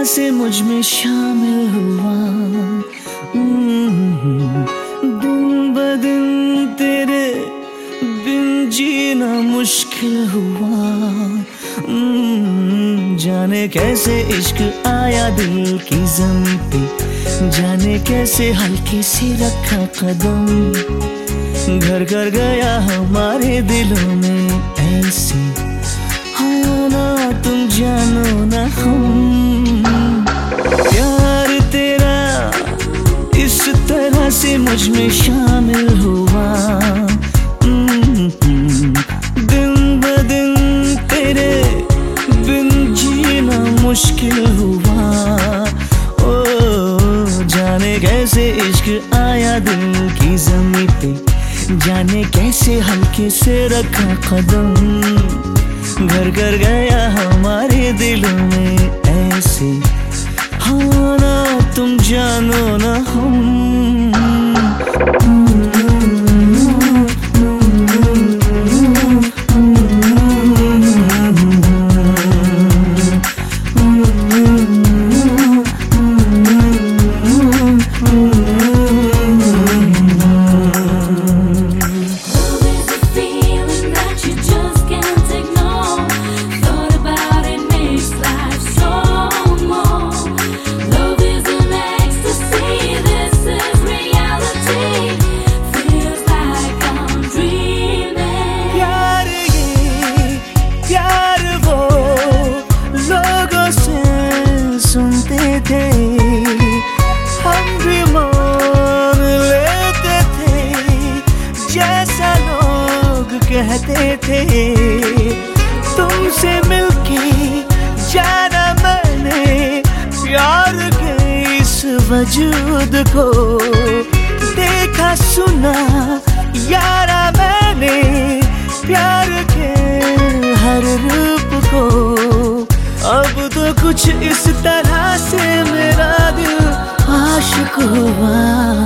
से मुझ में शामिल हुआ। दिन ब दिन तेरे बिन जीना मुश्किल हुआ। जाने कैसे इश्क आया दिल की ज़मीं पे, जाने कैसे हल्के से रखा कदम, घर कर गया हमारे दिलों में ऐसे। हाँ ना तुम जानो ना हम, प्यार तेरा इस तरह से मुझ में शामिल हुआ। दिन ब दिन तेरे बिन जीना मुश्किल हुआ। ओ जाने कैसे इश्क आया दिल की ज़मीं पे, जाने कैसे हल्के से रखा कदम, घर कर गया हमारे दिलों में ऐसे। हाँ ना तुम जानो ना हम। हम भी मान लेते थे जैसा लोग कहते थे। तुमसे मिलके जाना मैंने प्यार के इस वजूद को, देखा सुना यारा मैंने प्यार के हर रूप को। अब तो कुछ इस तरह से मेरा दिल आशिक हुआ।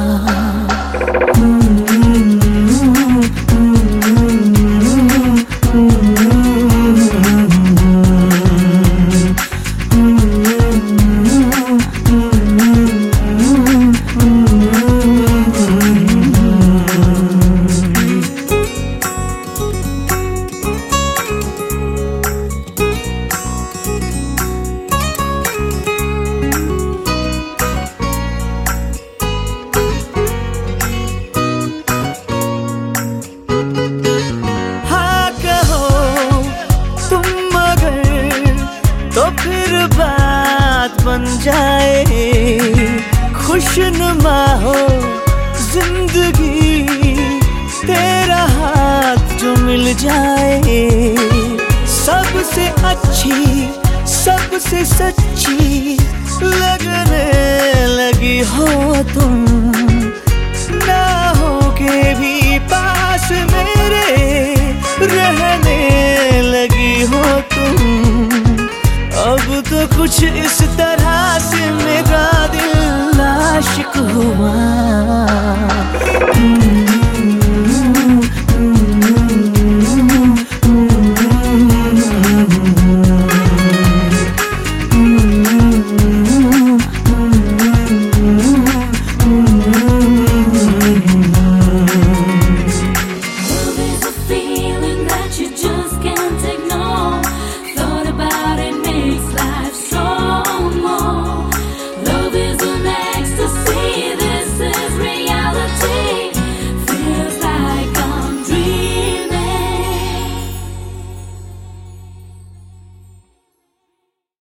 तो फिर बात बन जाए, खुशनुमा हो जिंदगी, तेरा हाथ जो मिल जाए। सबसे अच्छी सबसे सच्ची लगने लगी हो तुम, ना हो के भी पास मेरे रहने लगी हो तुम। अब तो कुछ इस तरह से मेरा दिल आशिक हुआ।